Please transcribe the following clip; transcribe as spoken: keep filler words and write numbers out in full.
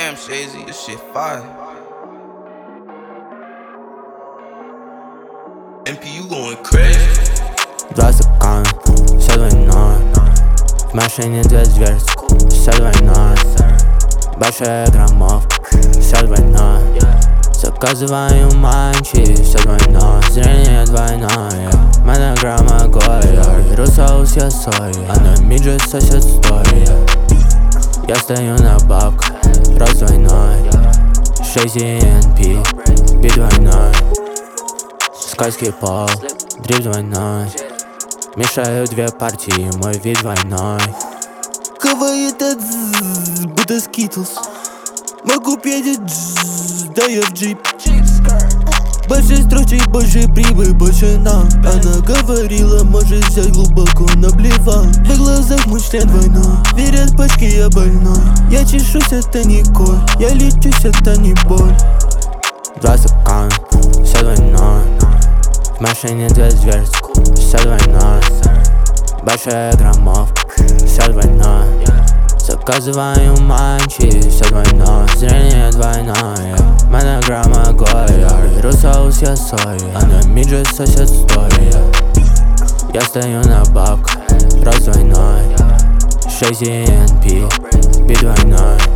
Damn, Shazy, this shit fire. N P U going crazy. Два стакана, все двойное. В машине две дверцы, все двойное. Большая граммовка, все двойное. Заказываю манчи, все двойное. Зрение двойное, монограмма Гоя. Беру соус, я соя, а на мидже сосед стоя. Я стою на бабках, рост двойной. Shazy эн пи, бит двойной. Скользкий пол, дрифт двойной. Мешаю две партии, мой вид двойной. Хавает от зззз, будто скитлс. Могу петь джззз, да я в джип. Больше строчек, больше прибыль, больше нам. Она говорила, может взять глубоко, наблевал. В глазах мой член двойной. Верят пачки, я больной. Я чешусь, это не коль. Я лечусь, это не боль. Два стакана, все двойное. В машине две дверцы, все двойное. Большая граммовка, все двойное. Заказываю манчи, все двойное. Зрение двойное, монограмма Гоя. Беру соус, я соя, а на мидже сосед стоя. Я стою на бабках, рост двойной. Shazy эн пи, бит двойной.